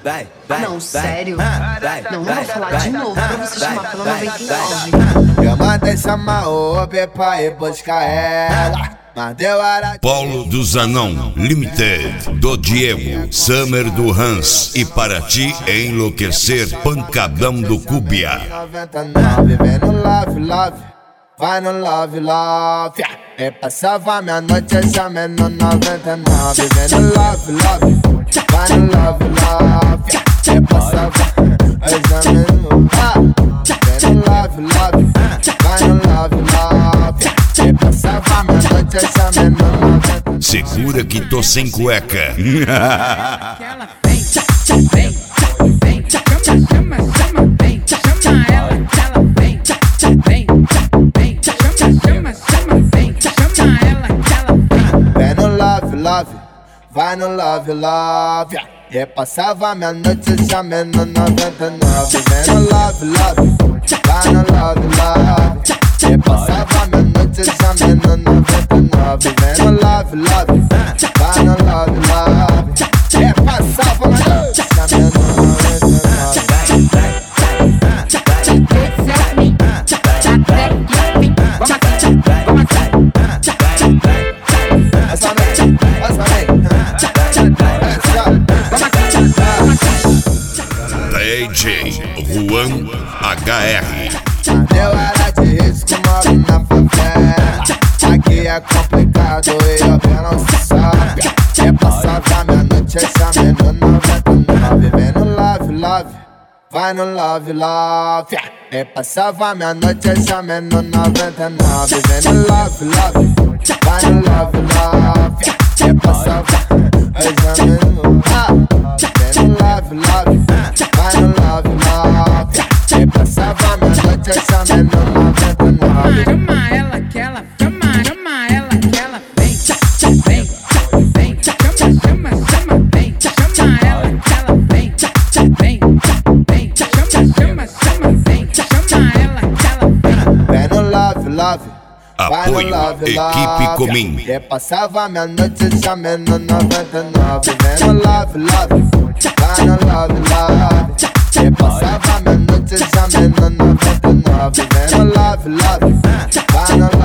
Não, sério. Não vou falar de novo pra você chamar pela 99. Eu mandei chamar o Uber pra ir buscar ela. Paulo do Zanão, Limited, do Diego, Summer do Hans e para ti enlouquecer, Pancadão do Cúbia. 99, vem no love, love, vai no love, love. Eu passava minha noite exame no 99, vem no love, love, vai no love, love. Eu passava exame no love, vem no love, love, vai no love, love. Eu passava minha noite exame no 99. Segura que tô sem cueca. Ela vem, vem, chama ela que ela vem, chama ela que ela vem. Vem no love, love, vai no love, love. Eu passava minha noite exame no 99. Vem no love, love, vai no love, love. Eu passava minha noite exame no 99. Vem no love, love, vai no love, love. Eu passava minha noite exame no 99. DJ Juan HR. Eu era de risco, moro na favela. Aqui é complicado e eu não se sabe. Eu passava minha noite exame no 99. Vem no love, love, vai no love, love. Eu passava minha noite exame no 99. Vem no love, love, vai no love, love. Eu passava exame no love. Vem no love, love, vai no love, love. Eu passava minha noite exame no 99. Chama ela que ela vem, chama ela que ela vem, chama ela que ela vem. Vem no love, love, vai no Apoio love, Equipe love. Comim. Eu passava minha noite exame no 99. Vem no love, love, vai no love, love. Eu passava minha noite exame no 99. Vem no love, love, vai no